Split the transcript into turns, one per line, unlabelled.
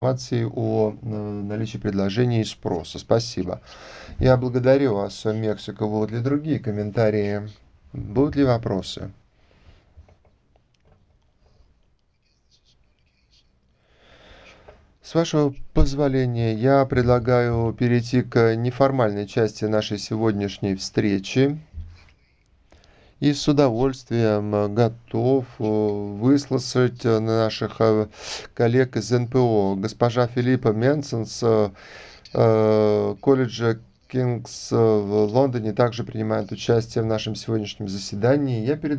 информации о наличии предложений и спроса. Спасибо. Я благодарю вас, Мексика. Будут ли другие комментарии? Будут ли вопросы? С вашего позволения, я предлагаю перейти к неформальной части нашей сегодняшней встречи. И с удовольствием готов выслушать наших коллег из НПО. Госпожа Филиппа Менсенс колледжа Кингс в Лондоне также принимает участие в нашем сегодняшнем заседании. Я передаю